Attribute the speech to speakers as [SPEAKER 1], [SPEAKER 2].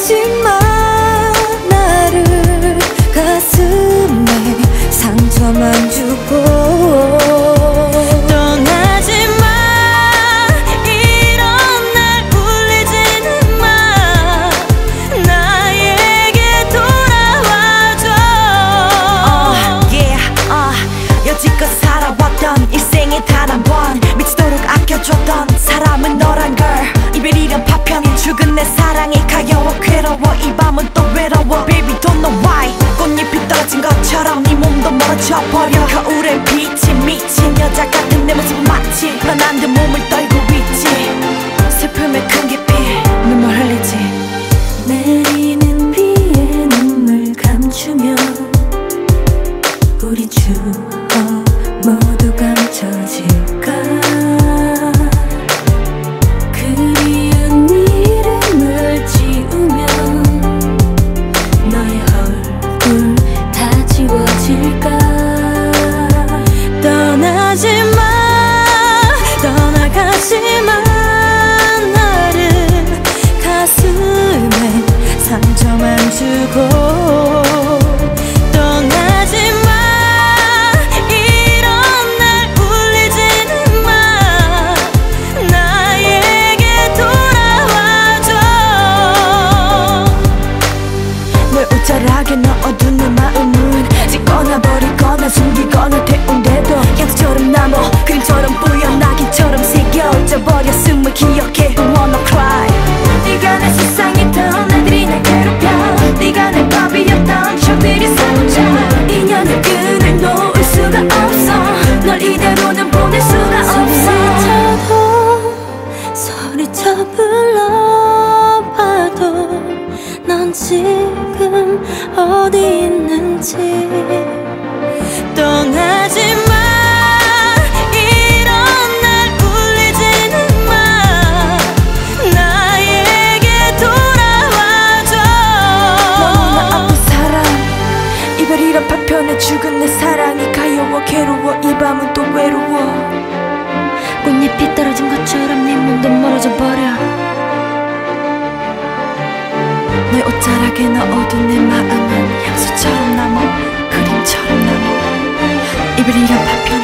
[SPEAKER 1] 떠나지마. 나를 가슴에 상처만 주고 떠나지마. 이런 날 울리지는 마. 나에게 돌아와줘. 여지껏 살아왔던 일생에 단 한 번 미치도록 아껴줬던 사람은 너란 걸. 이별이란 파편이 죽은 내 사랑이 가여워 괴로워. 이 밤은 또 외로워. Baby don't know why. 꽃잎이 떨어진 것처럼 네 몸도 멀어져 버려. 거울에 비친 미친 여자 같은 내 모습은 마치 불안한 듯 몸을 떨고 있지. 슬픔에 큰 깊이 눈물 흘리지. 내리는 비에 눈물 감추며 우리 추억 모두 감춰질까. 그리운 이름을 지우면 너의 얼굴 다 지워질까. 떠나지마. 떠나가지마. 나를 가슴에 상처만 주고 옷자락에 넣어둔 내 마음은 찢거나 버리거나 숨기거나 태운데도 양수처럼 남아 그림처럼 보여. 낙인처럼 새겨져 버려. 숨을 기억해. Don't wanna cry. 네가 내 세상이던 애들이 날 괴롭혀. 네가 내 밥이었던 적들이 사고쳐. 인연의 끈을 놓을 수가 없어. 널 이대로는 보낼 수가 없어. 소리쳐 불러봐도 넌 지금 어디 있는지. 떠나지마. 이런 날 울리지는 마. 나에게 돌아와줘. 너무나 아픈 사랑. 이별이란 파편에 죽은 내 사랑이 가여워 괴로워. 이 밤은 또 외로워. 꽃잎이 떨어진 것처럼 네 몸도 멀어져 버려. 내 옷자락에 넣어둔 내 마음은 향수처럼 남아 그림처럼 남아. 이별이란 파편